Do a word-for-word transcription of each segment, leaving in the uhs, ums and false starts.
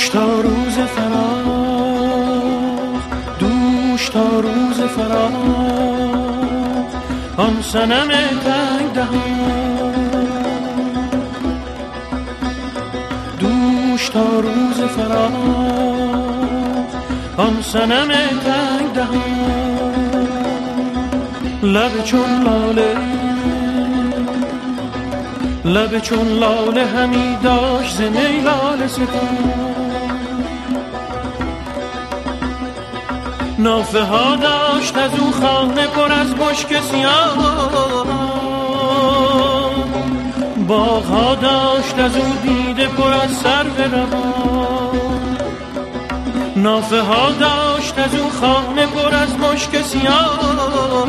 دوش تا روز فراق، دوش تا روز فراق، آن صنم تنگ دهان. دوش تا روز فراق، آن صنم تنگ دهان. لب چون لاله، لب چون لاله همی داشت ز می لاله ستان. نافه ها داشت از او خانه پر از مشک سیاه، باغ ها داشت از او دیده پر از سرو روان. نافه ها داشت از او خانه پر از مشک سیاه،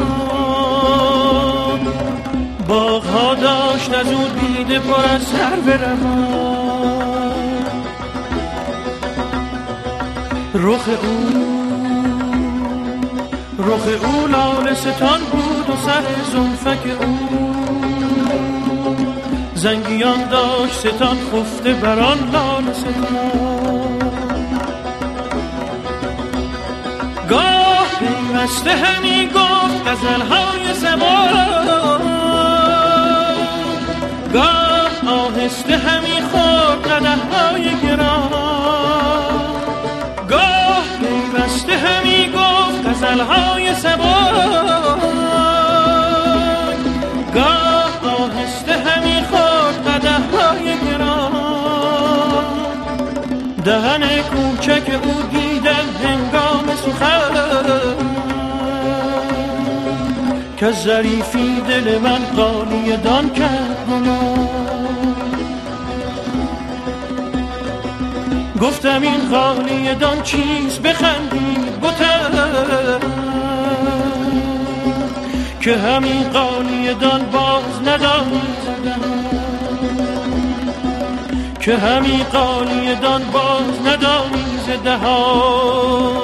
باغ ها داشت از او دیده پر از سرو روان. رخ او رخ او لاله ستان بود و سر زلفک او زنگیان داشت ستان خفته بران لاله ستان. گاه پیوسته همی گفت غزلهای زبان، گاه آهسته همی خورد قدحهای گران. گاه پیوسته همی گفت غزلهای زبان، گاه آهسته همی خورد قدحهای گران. دهن کوچک او دیدم هنگام سخن، که ظریفی دل من غالیه دان کرد گمان. گفتم این غالیه دان چیز بخندید بتم، که همین غالیه دان باز ندانی زدم، که همین غالیه دان باز ندانی زدم.